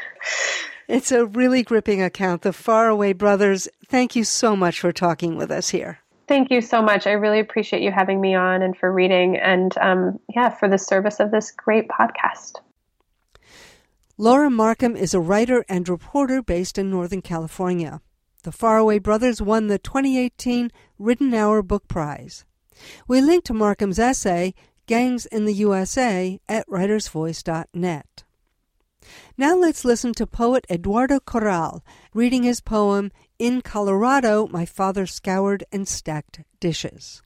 It's a really gripping account. The Faraway Brothers. Thank you so much for talking with us here. Thank you so much. I really appreciate you having me on and for reading and, um, yeah, for the service of this great podcast. Laura Markham is a writer and reporter based in Northern California. The Faraway Brothers won the twenty eighteen Ridenour Book Prize. We link to Markham's essay, Gangs in the U S A, at writers voice dot net. Now let's listen to poet Eduardo Corral reading his poem, In Colorado, My Father Scoured and Stacked Dishes.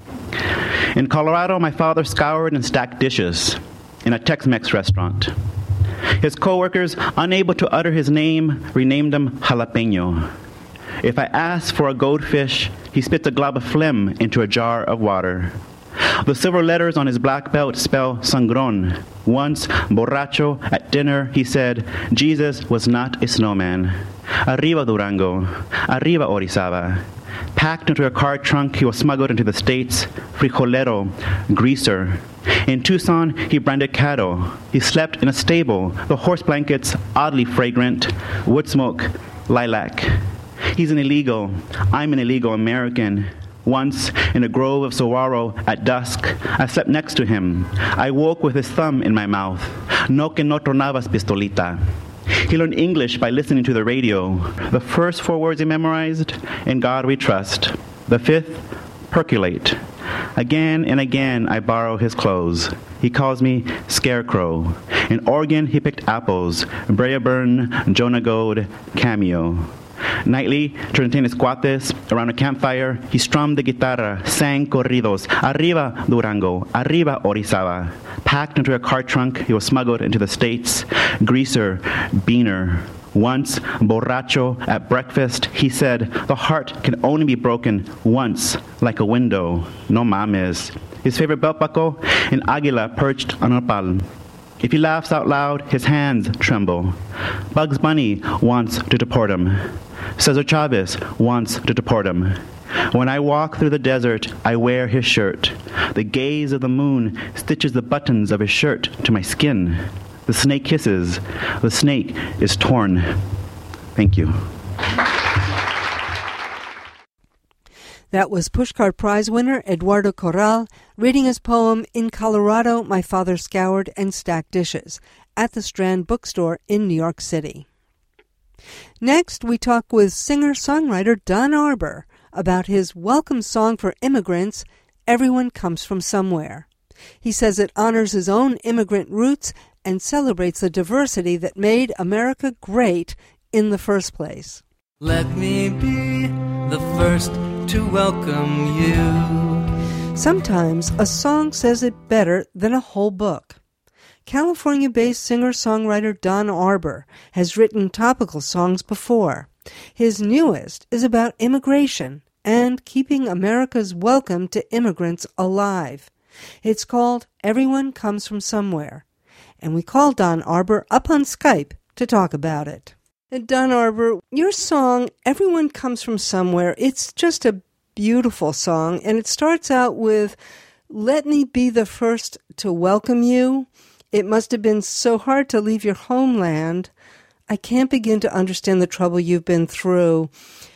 In Colorado, my father scoured and stacked dishes in a Tex-Mex restaurant. His co-workers, unable to utter his name, renamed him Jalapeno. If I asked for a goldfish, he spits a glob of phlegm into a jar of water. The silver letters on his black belt spell sangron. Once, borracho, at dinner, he said, Jesus was not a snowman. Arriba Durango, arriba Orizaba. Packed into a car trunk, he was smuggled into the States, frijolero, greaser. In Tucson, he branded cattle. He slept in a stable, the horse blankets oddly fragrant, wood smoke, lilac. He's an illegal. I'm an illegal American. Once, in a grove of saguaro at dusk, I slept next to him. I woke with his thumb in my mouth. No que no tronabas pistolita. He learned English by listening to the radio. The first four words he memorized, in God we trust. The fifth, percolate. Again and again I borrow his clothes. He calls me Scarecrow. In Oregon he picked apples, Brea Byrne, Jonah Gold, Cameo. Nightly, to entertain his cuates around a campfire, he strummed the guitarra, sang corridos, arriba Durango, arriba Orizaba. Packed into a car trunk, he was smuggled into the States, greaser, beaner. Once, borracho, at breakfast, he said, the heart can only be broken once, like a window. No mames. His favorite belt buckle, an águila perched on a nopal. If he laughs out loud, his hands tremble. Bugs Bunny wants to deport him. Cesar Chavez wants to deport him. When I walk through the desert, I wear his shirt. The gaze of the moon stitches the buttons of his shirt to my skin. The snake kisses. The snake is torn. Thank you. That was Pushcart Prize winner Eduardo Corral reading his poem, In Colorado, My Father Scoured and Stacked Dishes, at the Strand Bookstore in New York City. Next, we talk with singer-songwriter Don Arbour about his welcome song for immigrants, Everyone Comes From Somewhere. He says it honors his own immigrant roots and celebrates the diversity that made America great in the first place. Let me be the first to welcome you. Sometimes a song says it better than a whole book. California-based singer-songwriter Don Arbour has written topical songs before. His newest is about immigration and keeping America's welcome to immigrants alive. It's called Everyone Comes From Somewhere, and we called Don Arbour up on Skype to talk about it. And Don Arbour, your song, Everyone Comes From Somewhere, it's just a beautiful song, and it starts out with, let me be the first to welcome you. It must have been so hard to leave your homeland. I can't begin to understand the trouble you've been through.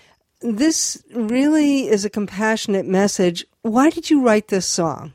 This really is a compassionate message. Why did you write this song?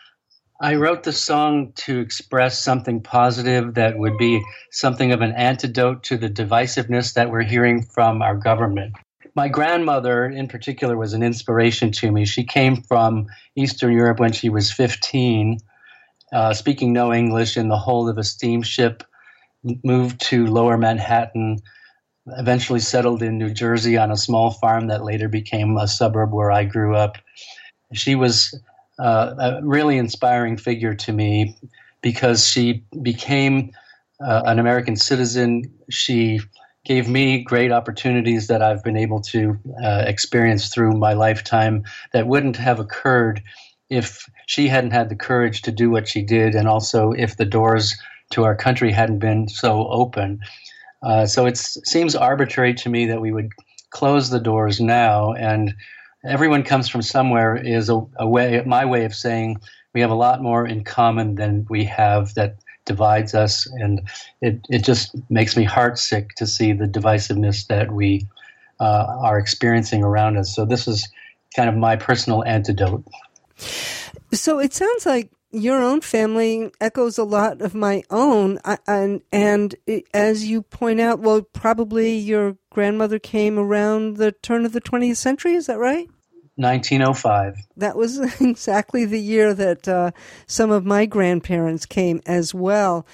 I wrote the song to express something positive that would be something of an antidote to the divisiveness that we're hearing from our government. My grandmother, in particular, was an inspiration to me. She came from Eastern Europe when she was fifteen, uh, speaking no English, in the hold of a steamship, moved to Lower Manhattan, eventually settled in New Jersey on a small farm that later became a suburb where I grew up. She was uh, a really inspiring figure to me because she became uh, an American citizen. She gave me great opportunities that I've been able to uh, experience through my lifetime that wouldn't have occurred if she hadn't had the courage to do what she did, and also if the doors to our country hadn't been so open. Uh, so it seems arbitrary to me that we would close the doors now, and Everyone Comes From Somewhere is a, a way, my way of saying we have a lot more in common than we have that divides us, and it, it just makes me heartsick to see the divisiveness that we uh, are experiencing around us. So this is kind of my personal antidote. So it sounds like your own family echoes a lot of my own, and and as you point out, well, probably your grandmother came around the turn of the twentieth century. Is that right? nineteen oh five. That was exactly the year that uh, some of my grandparents came as well.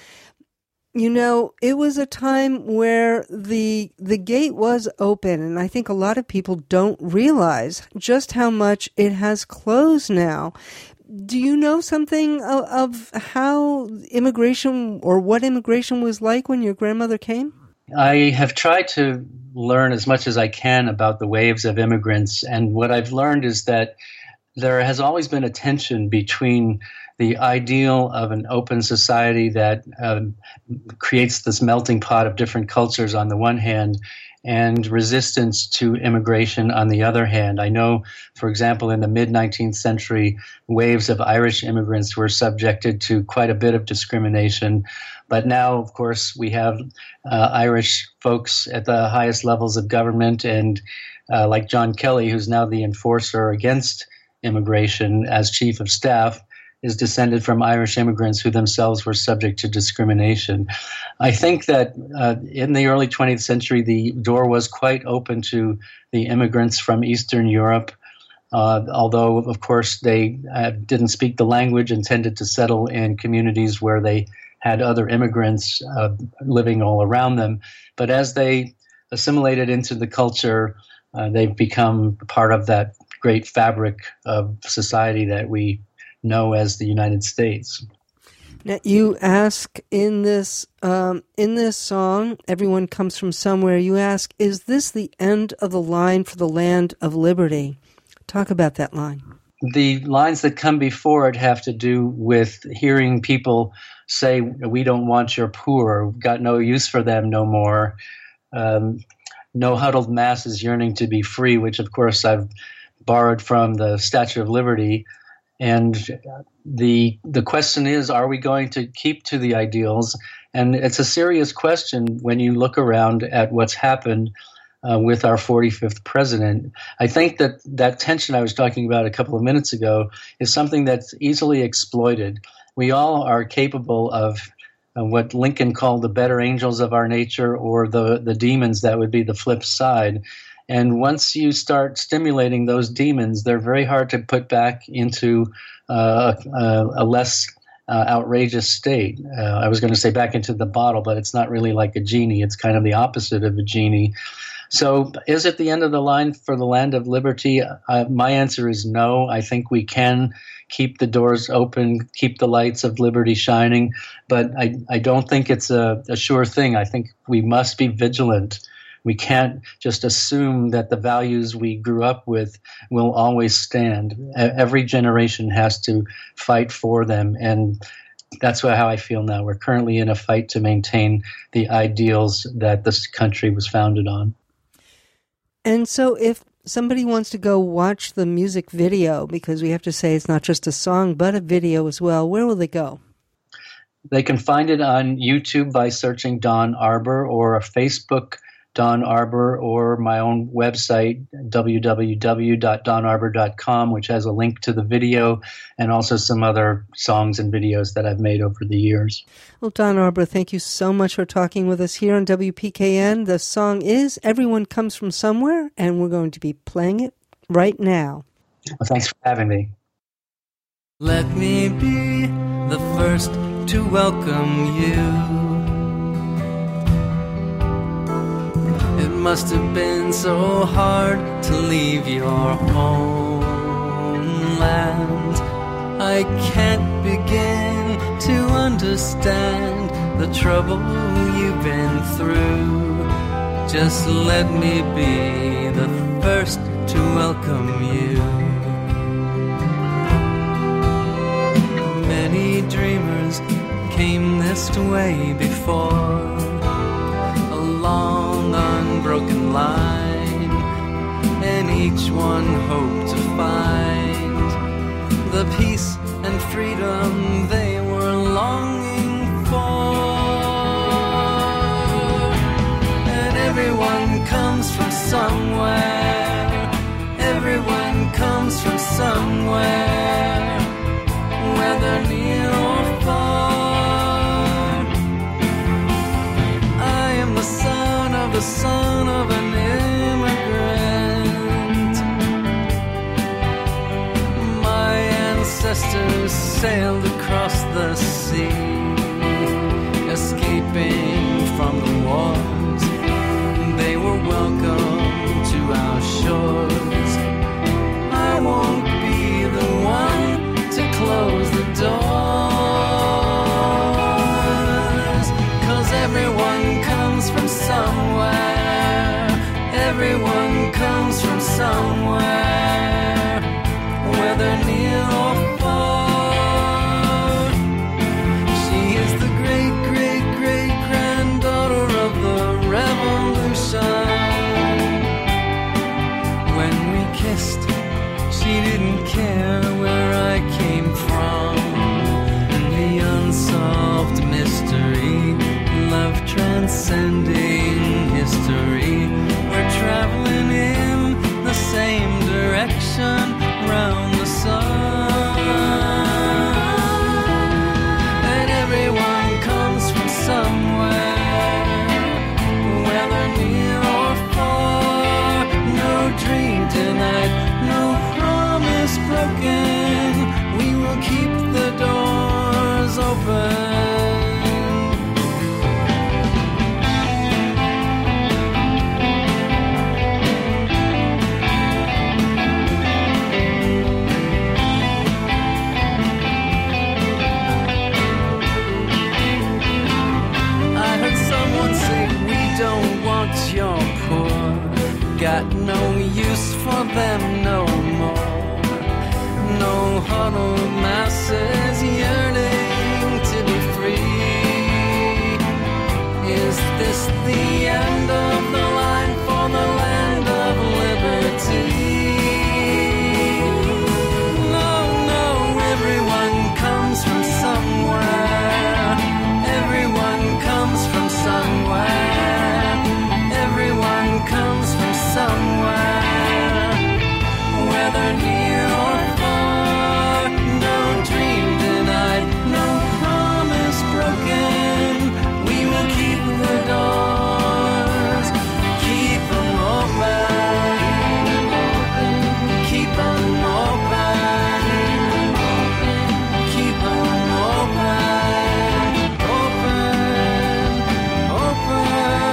You know, it was a time where the the gate was open, and I think a lot of people don't realize just how much it has closed now. Do you know something of, of how immigration or what immigration was like when your grandmother came? I have tried to learn as much as I can about the waves of immigrants, and what I've learned is that there has always been a tension between the ideal of an open society that um, creates this melting pot of different cultures on the one hand, and resistance to immigration on the other hand. I know, for example, in the mid-nineteenth century, waves of Irish immigrants were subjected to quite a bit of discrimination. But now, of course, we have uh, Irish folks at the highest levels of government, and uh, like John Kelly, who's now the enforcer against immigration as chief of staff, is descended from Irish immigrants who themselves were subject to discrimination. I think that uh, in the early twentieth century, the door was quite open to the immigrants from Eastern Europe, uh, although, of course, they uh, didn't speak the language and tended to settle in communities where they had other immigrants uh, living all around them. But as they assimilated into the culture, uh, they've become part of that great fabric of society that we know as the United States. Now, you ask in this um, in this song, "Everyone Comes From Somewhere," you ask, is this the end of the line for the land of liberty? Talk about that line. The lines that come before it have to do with hearing people say, "We don't want your poor, we've got no use for them no more. Um, no huddled masses yearning to be free," which, of course, I've borrowed from the Statue of Liberty. And the the question is, are we going to keep to the ideals? And it's a serious question when you look around at what's happened uh, with our forty-fifth president. I think that that tension I was talking about a couple of minutes ago is something that's easily exploited. We all are capable of uh, what Lincoln called the better angels of our nature, or the, the demons that would be the flip side. And once you start stimulating those demons, they're very hard to put back into uh, a, a less uh, outrageous state. Uh, I was going to say back into the bottle, but it's not really like a genie. It's kind of the opposite of a genie. So is it the end of the line for the land of liberty? Uh, my answer is no. I think we can keep the doors open, keep the lights of liberty shining, but I, I don't think it's a, a sure thing. I think we must be vigilant. We can't just assume that the values we grew up with will always stand. Every generation has to fight for them, and that's how I feel now. We're currently in a fight to maintain the ideals that this country was founded on. And so if somebody wants to go watch the music video, because we have to say it's not just a song, but a video as well, where will they go? They can find it on YouTube by searching Don Arbor, or a Facebook Don Arbor, or my own website, w w w dot don arbor dot com, which has a link to the video and also some other songs and videos that I've made over the years. Well, Don Arbor, thank you so much for talking with us here on W P K N. The song is Everyone Comes From Somewhere, and we're going to be playing it right now. Well, thanks for having me. Let me be the first to welcome you. It must have been so hard to leave your homeland. I can't begin to understand the trouble you've been through. Just let me be the first to welcome you. Many dreamers came this way before, a long unbroken line, and each one hoped to find the peace and freedom they were longing for. And everyone comes from somewhere, everyone comes from somewhere, whether near or far. I am the son of the son of an who sailed across the sea, escaping from the wars. They were welcome to our shores. I won't be the one to close the doors, 'cause everyone comes from somewhere. Everyone comes from somewhere, whether near or far. She is the great, great, great granddaughter of the revolution. When we kissed, she didn't care where I came from. The unsolved mystery, love transcending history. We're traveling in the same direction round the sun. And everyone comes from somewhere, whether near or far. No dream denied, no promise broken. We will keep the doors open. You're poor, got no use for them no more. No huddled masses yearning to be free. Is this the end of the line for the land of liberty? No, no, everyone comes from somewhere. Everyone comes from somewhere. Everyone comes from somewhere, whether near or far. No dream denied, no promise broken. We will keep the doors, keep them open, keep them open, keep them open, open, open.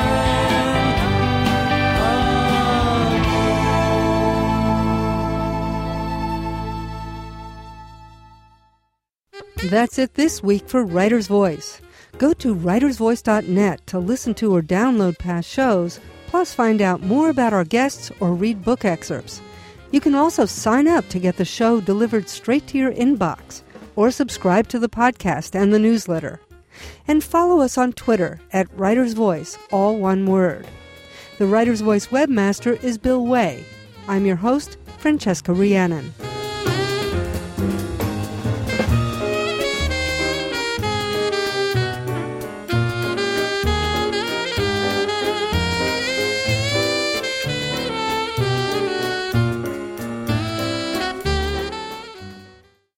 That's it this week for Writer's Voice. Go to writers voice dot net to listen to or download past shows, plus find out more about our guests or read book excerpts. You can also sign up to get the show delivered straight to your inbox, or subscribe to the podcast and the newsletter. And follow us on Twitter at Writer's Voice, all one word. The Writer's Voice webmaster is Bill Way. I'm your host, Francesca Rhiannon.